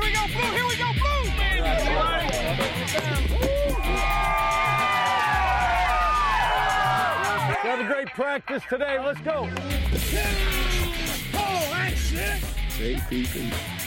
we go, Blue! Here we go, Blue! Have a great practice today. Let's go. Oh, that's shit! Great people.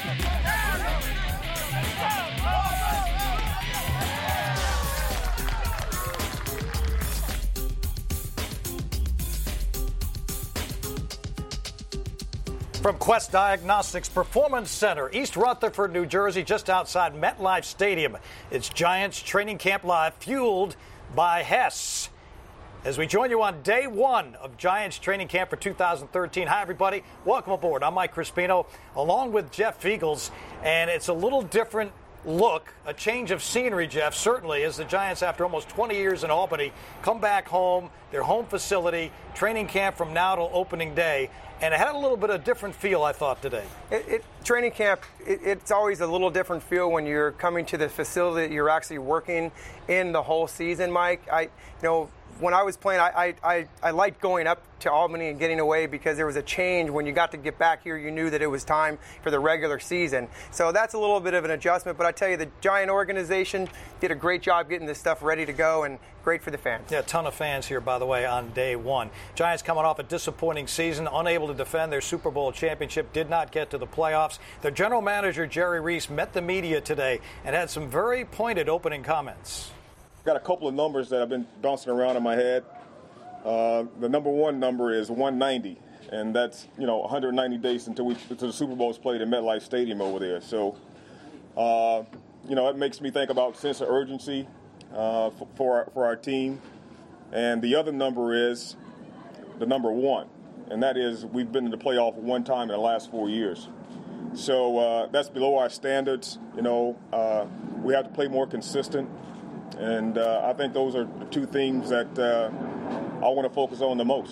From Quest Diagnostics Performance Center, East Rutherford, New Jersey, just outside MetLife Stadium. It's Giants Training Camp Live, fueled by Hess. As we join you on day one of Giants Training Camp for 2013. Hi, everybody. Welcome aboard. I'm Mike Crispino, along with Jeff Feagles. And it's a little different look, a change of scenery, Jeff, certainly, as the Giants, after almost 20 years in Albany, come back home, their home facility, training camp from now till opening day. And it had a little bit of different feel, I thought, today. Training camp, it's always a little different feel when you're coming to the facility that you're actually working in the whole season, Mike. When I was playing, I liked going up to Albany and getting away because there was a change. When you got to get back here, you knew that it was time for the regular season. So that's a little bit of an adjustment. But I tell you, the Giant organization did a great job getting this stuff ready to go, and great for the fans. Yeah, a ton of fans here, by the way, on day one. Giants coming off a disappointing season, unable to defend their Super Bowl championship, did not get to the playoffs. Their general manager, Jerry Reese, met the media today and had some very pointed opening comments. Got a couple of numbers that have been bouncing around in my head. The number one number is 190, and that's 190 days until the Super Bowl is played in MetLife Stadium over there. So, it makes me think about sense of urgency for our team. And the other number is the number one, and that is we've been in the playoff one time in the last 4 years. So that's below our standards. We have to play more consistent. And I think those are the two things that I want to focus on the most.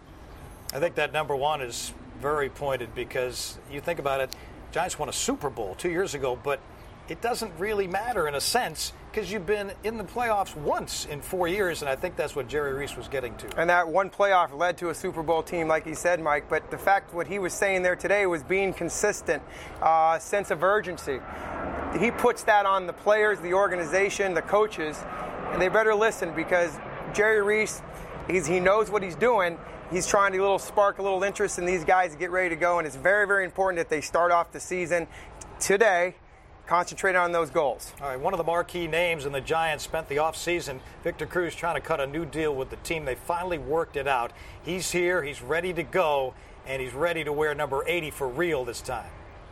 I think that number one is very pointed because you think about it, Giants won a Super Bowl 2 years ago, but it doesn't really matter in a sense because you've been in the playoffs once in 4 years, and I think that's what Jerry Reese was getting to. And that one playoff led to a Super Bowl team, like he said, Mike, but the fact what he was saying there today was being consistent, sense of urgency. He puts that on the players, the organization, the coaches, and they better listen because Jerry Reese, he knows what he's doing. He's trying to spark a little interest in these guys to get ready to go, and it's very, very important that they start off the season today concentrating on those goals. All right, one of the marquee names in the Giants spent the offseason, Victor Cruz, trying to cut a new deal with the team. They finally worked it out. He's here, he's ready to go, and he's ready to wear number 80 for real this time.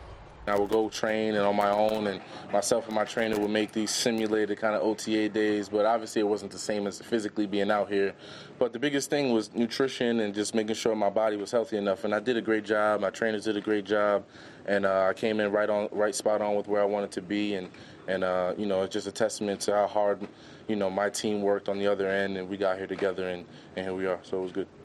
I would go train and on my own, and myself and my trainer would make these simulated kind of OTA days, but obviously it wasn't the same as physically being out here. But the biggest thing was nutrition and just making sure my body was healthy enough, and I did a great job. My trainers did a great job, and I came in right spot on with where I wanted to be, and it's just a testament to how hard, my team worked on the other end, and we got here together, and here we are, so it was good.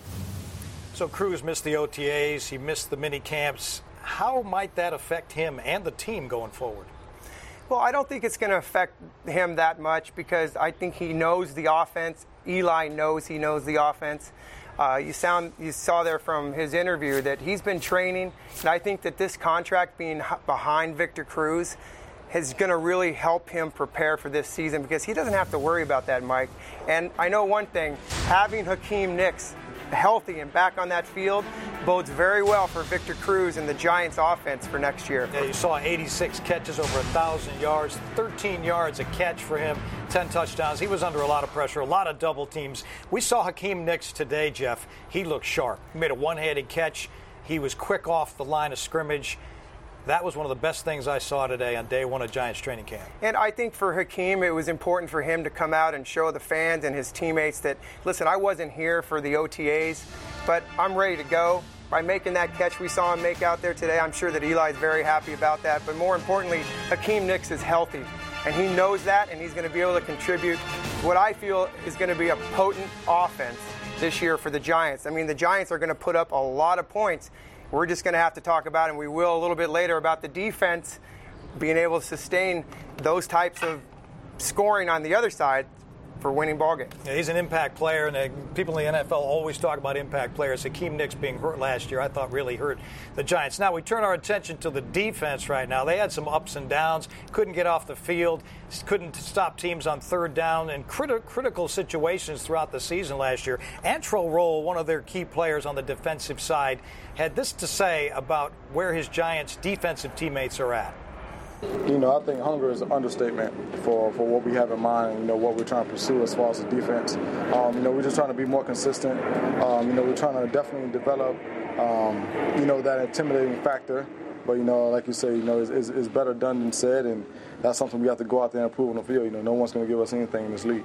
So Cruz missed the OTAs, he missed the mini camps. How might that affect him and the team going forward? Well, I don't think it's going to affect him that much because I think he knows the offense. Eli knows he knows the offense. You saw there from his interview that he's been training, and I think that this contract being behind Victor Cruz is going to really help him prepare for this season because he doesn't have to worry about that, Mike. And I know one thing, having Hakeem Nicks healthy and back on that field bodes very well for Victor Cruz and the Giants offense for next year. Yeah, you saw 86 catches, over 1,000 yards, 13 yards a catch for him, 10 touchdowns. He was under a lot of pressure, a lot of double teams. We saw Hakeem Nicks today, Jeff. He looked sharp. He made a one-handed catch. He was quick off the line of scrimmage. That was one of the best things I saw today on day one of Giants training camp. And I think for Hakeem, it was important for him to come out and show the fans and his teammates that, listen, I wasn't here for the OTAs, but I'm ready to go. By making that catch we saw him make out there today, I'm sure that Eli's very happy about that. But more importantly, Hakeem Nicks is healthy, and he knows that, and he's going to be able to contribute what I feel is going to be a potent offense this year for the Giants. I mean, the Giants are going to put up a lot of points. We're just going to have to talk about, and we will a little bit later, about the defense being able to sustain those types of scoring on the other side. for winning ball games. Yeah, he's an impact player, and people in the NFL always talk about impact players. Hakeem Nicks being hurt last year, I thought really hurt the Giants. Now we turn our attention to the defense right now. They had some ups and downs, couldn't get off the field, couldn't stop teams on third down in critical situations throughout the season last year. Antrel Rolle, one of their key players on the defensive side, had this to say about where his Giants defensive teammates are at. I think hunger is an understatement for what we have in mind, what we're trying to pursue as far as the defense. We're just trying to be more consistent. We're trying to definitely develop, that intimidating factor. But, like you say, it's better done than said, and that's something we have to go out there and prove on the field. No one's going to give us anything in this league.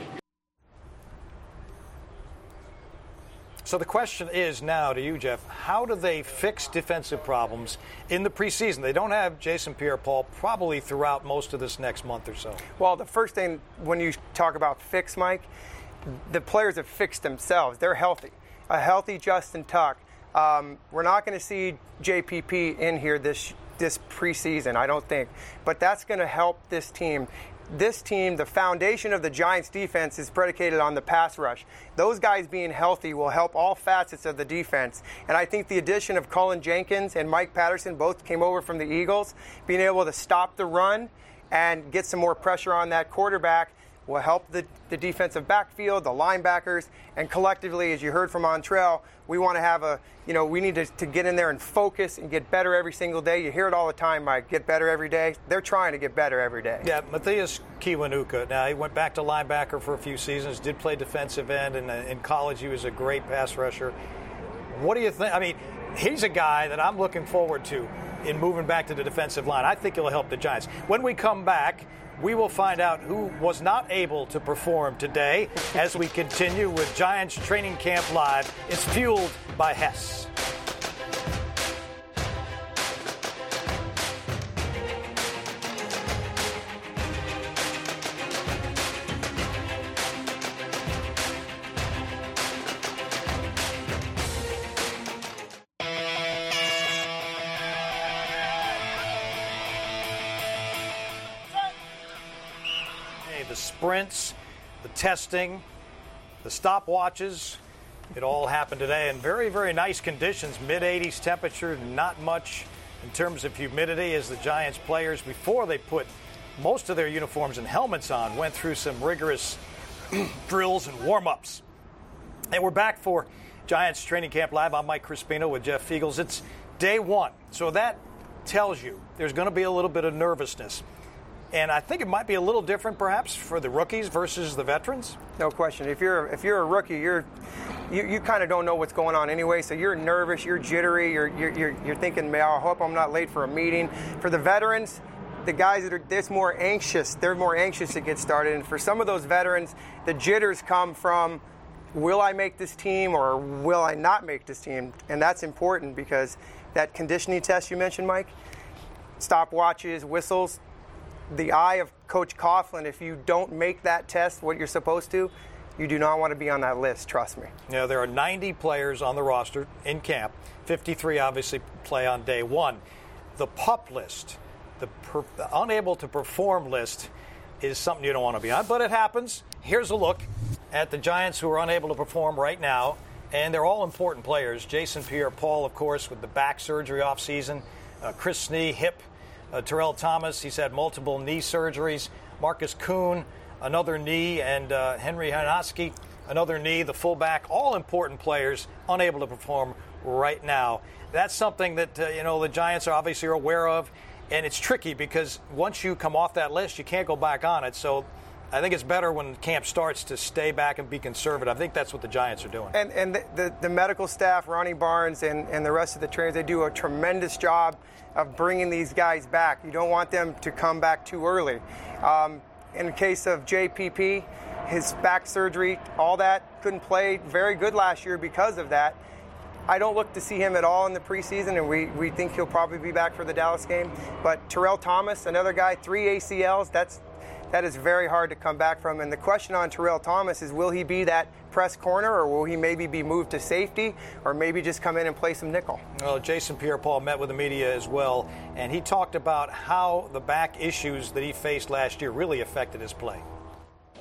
So the question is now to you, Jeff, how do they fix defensive problems in the preseason? They don't have Jason Pierre-Paul probably throughout most of this next month or so. Well, the first thing when you talk about fix, Mike, the players have fixed themselves. They're healthy. A healthy Justin Tuck. We're not going to see JPP in here this preseason, I don't think. But that's going to help this team. This team, the foundation of the Giants defense is predicated on the pass rush. Those guys being healthy will help all facets of the defense. And I think the addition of Cullen Jenkins and Mike Patterson, both came over from the Eagles, being able to stop the run and get some more pressure on that quarterback will help the defensive backfield, the linebackers, and collectively, as you heard from Antrel, we want to have we need to get in there and focus and get better every single day. You hear it all the time, Mike, get better every day. They're trying to get better every day. Yeah, Matthias Kiwanuka. Now, he went back to linebacker for a few seasons, did play defensive end, and in college he was a great pass rusher. What do you think? I mean, he's a guy that I'm looking forward to in moving back to the defensive line. I think he'll help the Giants. When we come back, we will find out who was not able to perform today as we continue with Giants Training Camp Live. It's fueled by Hess. The sprints, the testing, the stopwatches, it all happened today in very, very nice conditions. Mid-80s temperature, not much in terms of humidity as the Giants players, before they put most of their uniforms and helmets on, went through some rigorous drills and warm-ups. And we're back for Giants Training Camp Live. I'm Mike Crispino with Jeff Feagles. It's day one, so that tells you there's going to be a little bit of nervousness. And I think it might be a little different, perhaps, for the rookies versus the veterans. No question. If you're a rookie, you kind of don't know what's going on anyway. So you're nervous, you're jittery, you're thinking, man, I hope I'm not late for a meeting. For the veterans, the guys that are more anxious. They're more anxious to get started. And for some of those veterans, the jitters come from, will I make this team or will I not make this team? And that's important because that conditioning test you mentioned, Mike, stopwatches, whistles. The eye of Coach Coughlin, if you don't make that test what you're supposed to, you do not want to be on that list, trust me. Yeah, there are 90 players on the roster in camp. 53 obviously play on day one. The PUP list, the unable to perform list, is something you don't want to be on, but it happens. Here's a look at the Giants who are unable to perform right now, and they're all important players. Jason Pierre-Paul, of course, with the back surgery offseason. Chris Snee, hip. Terrell Thomas, he's had multiple knee surgeries. Marcus Kuhn, another knee, and Henry Hanoski, another knee. The fullback, all important players, unable to perform right now. That's something that the Giants are obviously aware of, and it's tricky because once you come off that list, you can't go back on it. So I think it's better when camp starts to stay back and be conservative. I think that's what the Giants are doing. And the medical staff, Ronnie Barnes and the rest of the trainers, they do a tremendous job of bringing these guys back. You don't want them to come back too early. In the case of JPP, his back surgery, all that, couldn't play very good last year because of that. I don't look to see him at all in the preseason, and we think he'll probably be back for the Dallas game. But Terrell Thomas, another guy, 3 ACLs, that is very hard to come back from. And the question on Terrell Thomas is, will he be that press corner, or will he maybe be moved to safety, or maybe just come in and play some nickel? Well, Jason Pierre-Paul met with the media as well, and he talked about how the back issues that he faced last year really affected his play.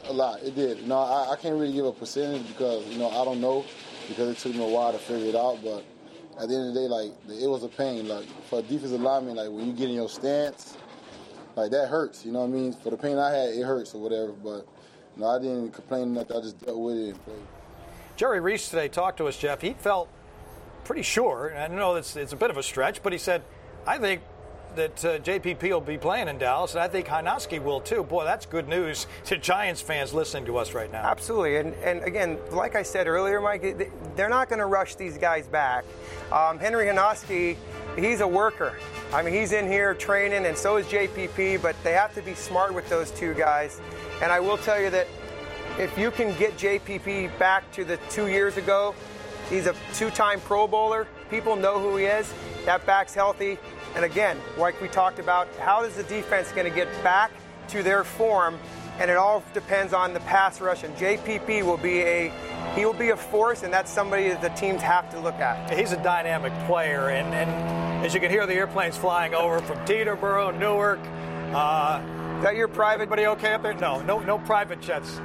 A lot. It did. You know, I can't really give a percentage because, you know, I don't know because it took me a while to figure it out. But at the end of the day, like, it was a pain. Like, for a defensive lineman, like, when you get in your stance, like, that hurts. You know what I mean? For the pain I had, it hurts or whatever. But, you know, I didn't complain nothing. I just dealt with it and played. Jerry Reese today talked to us, Jeff. He felt pretty sure, and I know it's a bit of a stretch, but he said, I think that JPP will be playing in Dallas, and I think Hynoski will too. Boy, that's good news to Giants fans listening to us right now. Absolutely, and again, like I said earlier, Mike, they're not going to rush these guys back. Henry Hynoski, he's a worker. I mean, he's in here training, and so is JPP, but they have to be smart with those two guys. And I will tell you that if you can get JPP back to the 2 years ago, he's a two-time Pro Bowler. People know who he is. That back's healthy. And again, like we talked about, how is the defense going to get back to their form? And it all depends on the pass rush. And JPP will be a force, and that's somebody that the teams have to look at. He's a dynamic player, and as you can hear the airplanes flying over from Teterboro, Newark. Is that your private? Everybody okay up there? No private jets.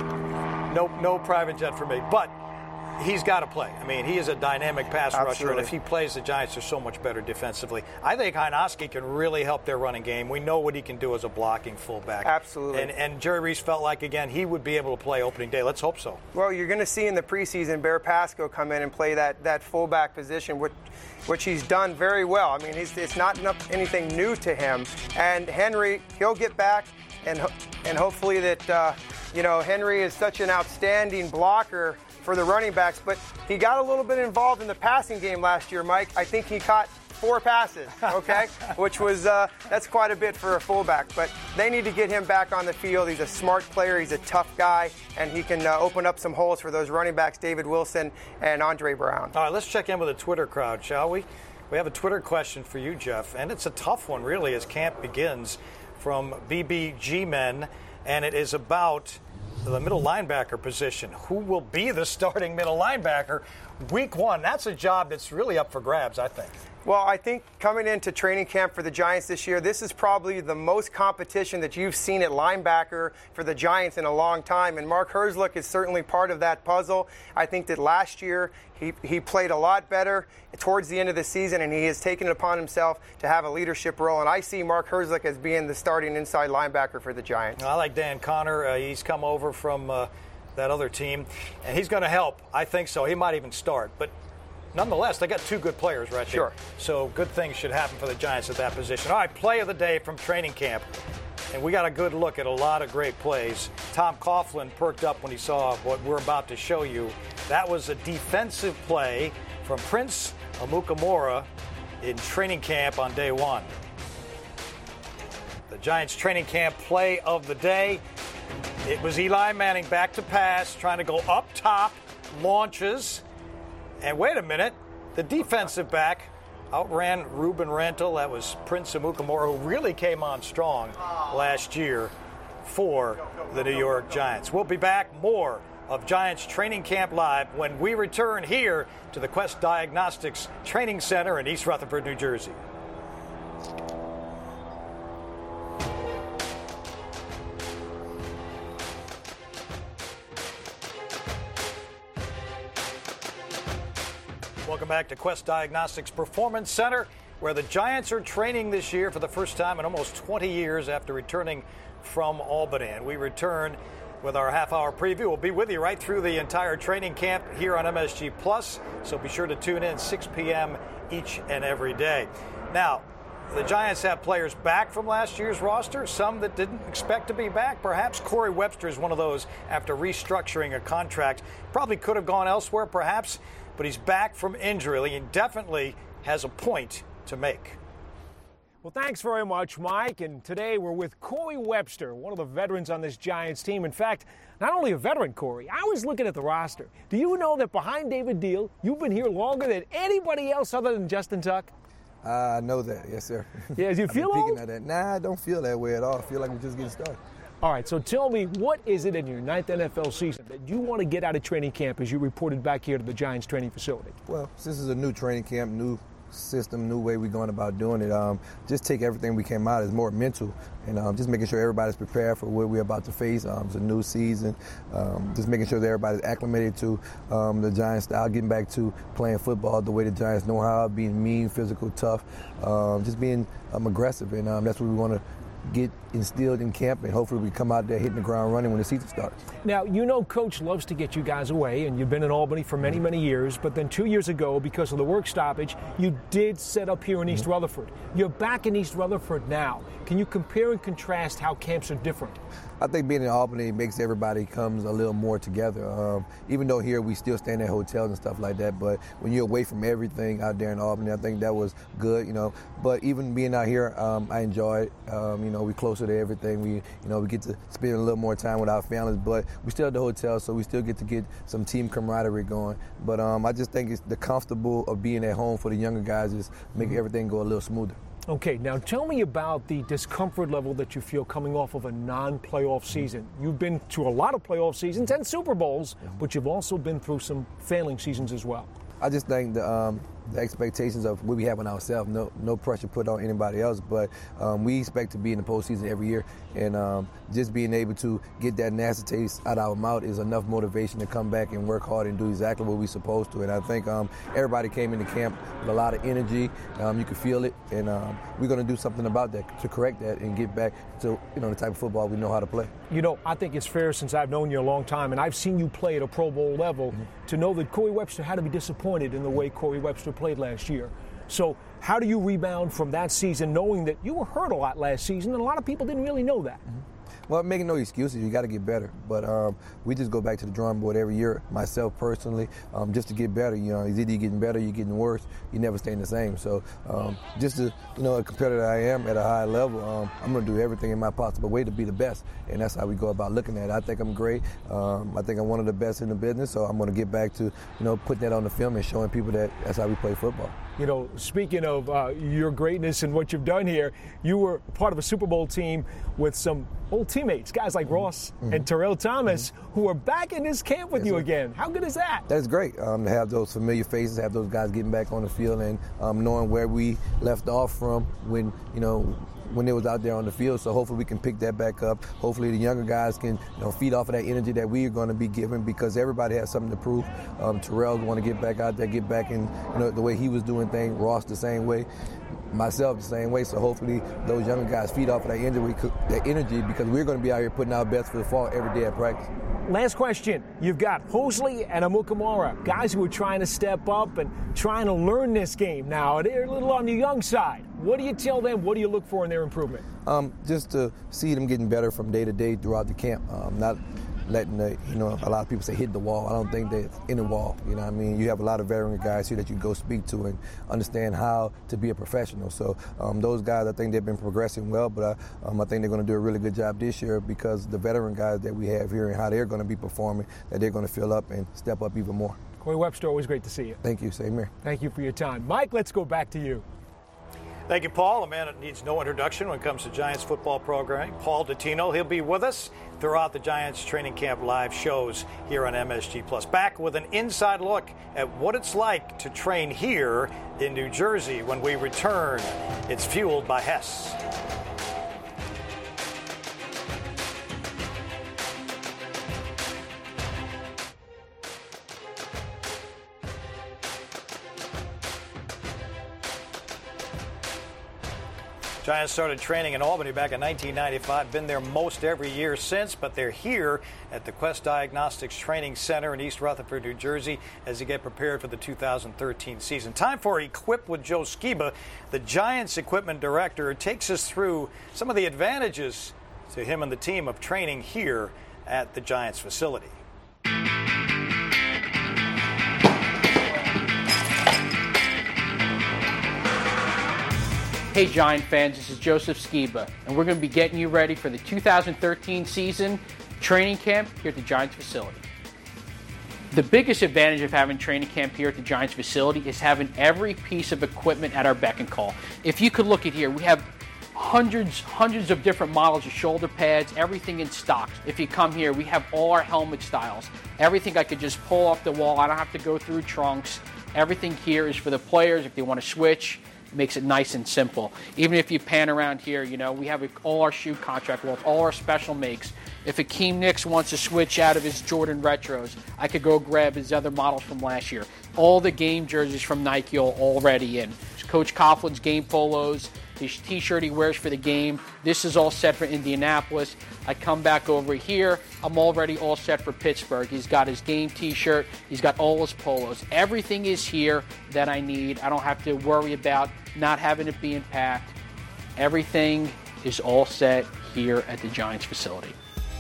No private jet for me. But he's got to play. I mean, he is a dynamic pass rusher, and if he plays, the Giants are so much better defensively. I think Hynoski can really help their running game. We know what he can do as a blocking fullback. Absolutely. And Jerry Reese felt like, again, he would be able to play opening day. Let's hope so. Well, you're going to see in the preseason Bear Pasco come in and play that fullback position, which he's done very well. I mean, it's not anything new to him. And Henry, he'll get back, and hopefully that, Henry is such an outstanding blocker for the running backs, but he got a little bit involved in the passing game last year, Mike. I think he caught 4 passes, okay, which was that's quite a bit for a fullback. But they need to get him back on the field. He's a smart player. He's a tough guy, and he can open up some holes for those running backs, David Wilson and Andre Brown. All right, let's check in with the Twitter crowd, shall we? We have a Twitter question for you, Jeff, and it's a tough one, really, as camp begins, from BBG Men, and it is about the middle linebacker position. Who will be the starting middle linebacker week 1? That's a job that's really up for grabs, I think. Well, I think coming into training camp for the Giants this year, this is probably the most competition that you've seen at linebacker for the Giants in a long time. And Mark Herzlich is certainly part of that puzzle. I think that last year he played a lot better towards the end of the season, and he has taken it upon himself to have a leadership role. And I see Mark Herzlich as being the starting inside linebacker for the Giants. I like Dan Connor. He's come over from that other team, and he's going to help. I think so. He might even start. But nonetheless, they got 2 good players right there. Sure. So good things should happen for the Giants at that position. All right, play of the day from training camp. And we got a good look at a lot of great plays. Tom Coughlin perked up when he saw what we're about to show you. That was a defensive play from Prince Amukamara in training camp on day 1. The Giants training camp play of the day. It was Eli Manning back to pass, trying to go up top, launches. And wait a minute, the defensive back outran Ruben Rantle. That was Prince Amukamara, who really came on strong last year for the New York Giants. We'll be back. More of Giants Training Camp Live when we return here to the Quest Diagnostics Training Center in East Rutherford, New Jersey. Welcome back to Quest Diagnostics Performance Center, where the Giants are training this year for the first time in almost 20 years after returning from Albany. And we return with our half-hour preview. We'll be with you right through the entire training camp here on MSG Plus, so be sure to tune in 6 p.m. each and every day. Now, the Giants have players back from last year's roster, some that didn't expect to be back. Perhaps Corey Webster is one of those after restructuring a contract. Probably could have gone elsewhere, perhaps, but he's back from injury and definitely has a point to make. Well, thanks very much, Mike. And today we're with Corey Webster, one of the veterans on this Giants team. In fact, not only a veteran, Corey, I was looking at the roster. Do you know that behind David Deal, you've been here longer than anybody else other than Justin Tuck? I know that, yes, sir. Yeah, do you feel old? Nah, I don't feel that way at all. I feel like we're just getting started. All right, so tell me, what is it in your 9th NFL season that you want to get out of training camp as you reported back here to the Giants training facility? Well, since it's a new training camp, new system, new way we're going about doing it. Just take everything we came out as more mental, and just making sure everybody's prepared for what we're about to face. It's a new season. Just making sure that everybody's acclimated to the Giants style, getting back to playing football the way the Giants know how, being mean, physical, tough, just being aggressive, and that's what we want to get instilled in camp, and hopefully we come out there hitting the ground running when the season starts. Now, Coach loves to get you guys away, and you've been in Albany for many, many years, but then 2 years ago, because of the work stoppage, you did set up here in East Rutherford. You're back in East Rutherford now. Can you compare and contrast how camps are different? I think being in Albany makes everybody comes a little more together. Even though here we still stay in hotels and stuff like that, but when you're away from everything out there in Albany, I think that was good, But even being out here, I enjoy it. We're closer to everything. We get to spend a little more time with our families, but we still at the hotel, so we still get to get some team camaraderie going. But I just think it's the comfortable of being at home for the younger guys is making everything go a little smoother. Okay, now tell me about the discomfort level that you feel coming off of a non-playoff season. You've been to a lot of playoff seasons and Super Bowls, but you've also been through some failing seasons as well. I just think the expectations of what we have on ourselves, no pressure put on anybody else, but we expect to be in the postseason every year, and just being able to get that nasty taste out of our mouth is enough motivation to come back and work hard and do exactly what we're supposed to. And I think everybody came into camp with a lot of energy. You could feel it, and we're going to do something about that to correct that and get back to the type of football we know how to play. I think it's fair, since I've known you a long time and I've seen you play at a Pro Bowl level, to know that Corey Webster had to be disappointed in the way Corey Webster played last year. So how do you rebound from that season, knowing that you were hurt a lot last season and a lot of people didn't really know that? Well, making no excuses, you got to get better. But we just go back to the drawing board every year, myself personally, just to get better. It's either you're getting better, you're getting worse. You never staying the same. So just to, a competitor I am at a high level, I'm going to do everything in my possible way to be the best. And that's how we go about looking at it. I think I'm great. I think I'm one of the best in the business. So I'm going to get back to, putting that on the film and showing people that that's how we play football. Speaking of your greatness and what you've done here, you were part of a Super Bowl team with some old teammates, guys like Ross and Terrell Thomas, who are back in this camp with you again. How good is that? That's great to have those familiar faces, have those guys getting back on the field, and knowing where we left off from when they was out there on the field. So hopefully we can pick that back up. Hopefully the younger guys can feed off of that energy that we are going to be giving, because everybody has something to prove. Terrell want to get back out there, get back in the way he was doing things. Ross the same way. Myself the same way. So hopefully those younger guys feed off of that energy, because we're going to be out here putting our best for the fall every day at practice. Last question. You've got Hosley and Amukamara, guys who are trying to step up and trying to learn this game now. They're a little on the young side. What do you tell them? What do you look for in their improvement? Just to see them getting better from day to day throughout the camp. Not letting a lot of people say hit the wall. I don't think that's in the wall. You have a lot of veteran guys here that you go speak to and understand how to be a professional. So those guys, I think they've been progressing well, but I think they're going to do a really good job this year, because the veteran guys that we have here and how they're going to be performing, that they're going to fill up and step up even more. Corey Webster, always great to see you. Thank you. Same here. Thank you for your time. Mike, let's go back to you. Thank you, Paul. A man that needs no introduction when it comes to Giants football programming. Paul Dottino, he'll be with us throughout the Giants training camp live shows here on MSG Plus. Back with an inside look at what it's like to train here in New Jersey when we return. It's fueled by Hess. Giants started training in Albany back in 1995. Been there most every year since, but they're here at the Quest Diagnostics Training Center in East Rutherford, New Jersey, as they get prepared for the 2013 season. Time for Equip with Joe Skiba. The Giants equipment director takes us through some of the advantages to him and the team of training here at the Giants facility. Hey Giant fans, this is Joseph Skiba, and we're going to be getting you ready for the 2013 season training camp here at the Giants facility. The biggest advantage of having training camp here at the Giants facility is having every piece of equipment at our beck and call. If you could look at here, we have hundreds of different models of shoulder pads, everything in stock. If you come here, we have all our helmet styles. Everything I could just pull off the wall. I don't have to go through trunks. Everything here is for the players. If they want to switch, it makes it nice and simple. Even if you pan around here, we have all our shoe contract wallets, all our special makes. If Akeem Nicks wants to switch out of his Jordan Retros, I could go grab his other models from last year. All the game jerseys from Nike are already in. Coach Coughlin's game polos, his T-shirt he wears for the game. This is all set for Indianapolis. I come back over here. I'm already all set for Pittsburgh. He's got his game T-shirt. He's got all his polos. Everything is here that I need. I don't have to worry about not having it being packed. Everything is all set here at the Giants facility.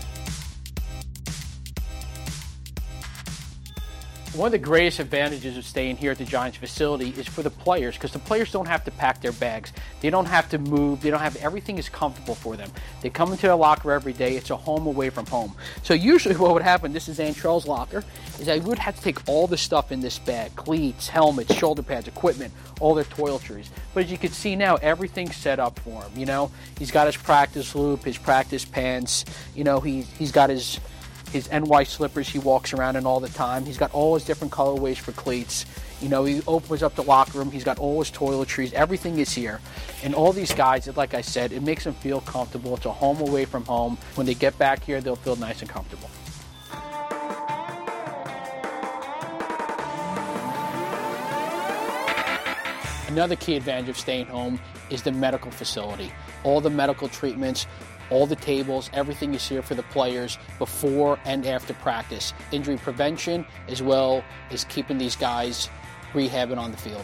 One of the greatest advantages of staying here at the Giants facility is for the players, because the players don't have to pack their bags. They don't have to move. Everything is comfortable for them. They come into their locker every day. It's a home away from home. So usually what would happen, this is Antrell's locker, is I would have to take all the stuff in this bag, cleats, helmets, shoulder pads, equipment, all their toiletries. But as you can see now, everything's set up for him. He's got his practice loop, his practice pants. He's got his NY slippers he walks around in all the time. He's got all his different colorways for cleats. He opens up the locker room. He's got all his toiletries. Everything is here. And all these guys, like I said, it makes them feel comfortable. It's a home away from home. When they get back here, they'll feel nice and comfortable. Another key advantage of staying home is the medical facility. All the medical treatments, all the tables, everything is here for the players before and after practice. Injury prevention, as well as keeping these guys rehabbing on the field.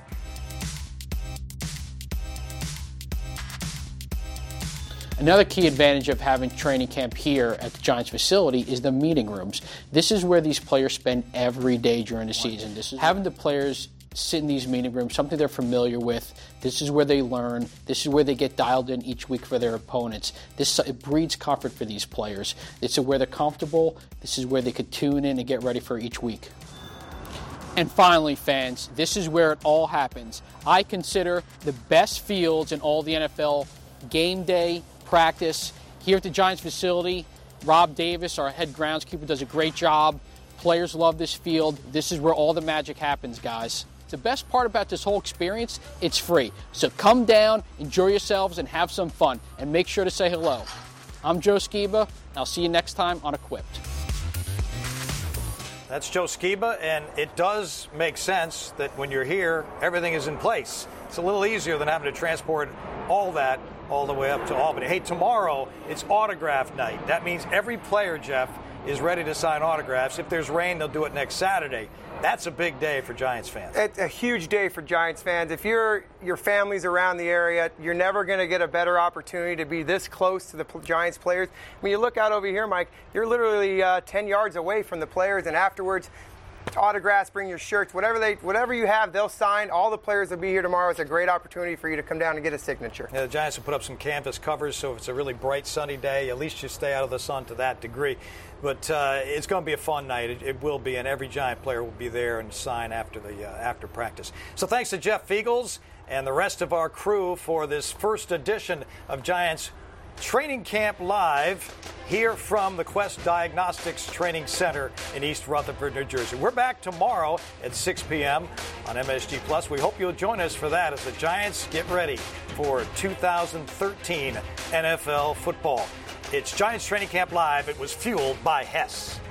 Another key advantage of having training camp here at the Giants facility is the meeting rooms. This is where these players spend every day during the season. This is having the players sit in these meeting rooms, something they're familiar with. This is where they learn. This is where they get dialed in each week for their opponents. It breeds comfort for these players. It's where they're comfortable. This is where they could tune in and get ready for each week. And finally, fans, this is where it all happens. I consider the best fields in all the NFL game day, practice. Here at the Giants facility, Rob Davis, our head groundskeeper, does a great job. Players love this field. This is where all the magic happens, guys. The best part about this whole experience, it's free. So come down, enjoy yourselves, and have some fun. And make sure to say hello. I'm Joe Skiba. I'll see you next time on Equipped. That's Joe Skiba, and it does make sense that when you're here, everything is in place. It's a little easier than having to transport all that all the way up to Albany. Hey, tomorrow, it's autograph night. That means every player, Jeff, is ready to sign autographs. If there's rain, they'll do it next Saturday. That's a big day for Giants fans. It's a huge day for Giants fans. If your family's around the area, you're never going to get a better opportunity to be this close to the Giants players. When you look out over here, Mike, you're literally 10 yards away from the players, and afterwards, autographs, bring your shirts, whatever you have, they'll sign. All the players will be here tomorrow. It's a great opportunity for you to come down and get a signature. Yeah, the Giants will put up some canvas covers, so if it's a really bright, sunny day, at least you stay out of the sun to that degree. But it's going to be a fun night. It will be, and every Giant player will be there and sign after practice. So thanks to Jeff Feagles and the rest of our crew for this first edition of Giants Training Camp Live here from the Quest Diagnostics Training Center in East Rutherford, New Jersey. We're back tomorrow at 6 p.m. on MSG+. We hope you'll join us for that as the Giants get ready for 2013 NFL football. It's Giants Training Camp Live. It was fueled by Hess.